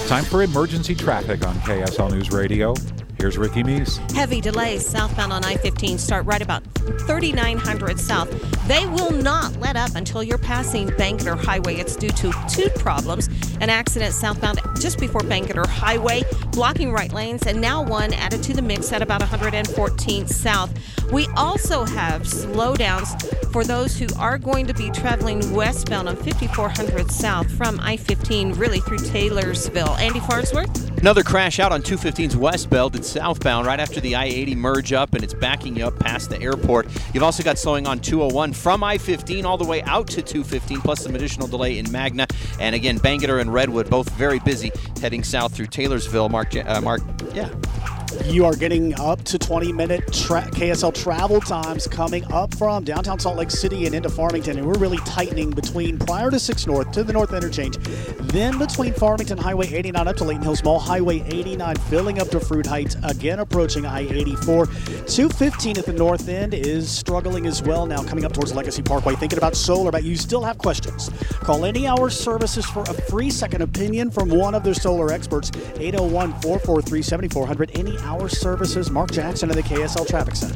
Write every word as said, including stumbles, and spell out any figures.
Time for emergency traffic on K S L News Radio. Here's Ricky Meese. Heavy delays southbound on I fifteen start right about thirty-nine hundred south. They will not let up until you're passing Bangerter Highway. It's due to two problems. An accident southbound just before Bangerter Highway, blocking right lanes, and now one added to the mix at about one hundred fourteenth south. We also have slowdowns for those who are going to be traveling westbound on fifty-four hundred south from I fifteen really through Taylorsville. Andy Farnsworth? Another crash out on two fifteen's westbound and southbound right after the I eighty merge up, and it's backing you up past the airport. You've also got slowing on two oh one from I fifteen all the way out to two fifteen, plus some additional delay in Magna. And again, Bangerter and Redwood both very busy heading south through Taylorsville. Mark, uh, Mark, yeah. You are getting up to twenty-minute tra- K S L travel times coming up from downtown Salt Lake City and into Farmington, and we're really tightening between prior to six North to the North Interchange, then between Farmington Highway eighty-nine up to Layton Hills Mall, Highway eighty-nine filling up to Fruit Heights, again approaching I eighty-four. two fifteen at the north end is struggling as well now, coming up towards Legacy Parkway. Thinking about solar, but you still have questions. Call Any Hour Services for a free second opinion from one of their solar experts, eight oh one, four four three, seven four zero zero. Any Hour Services, Mark Jackson of the K S L Traffic Center.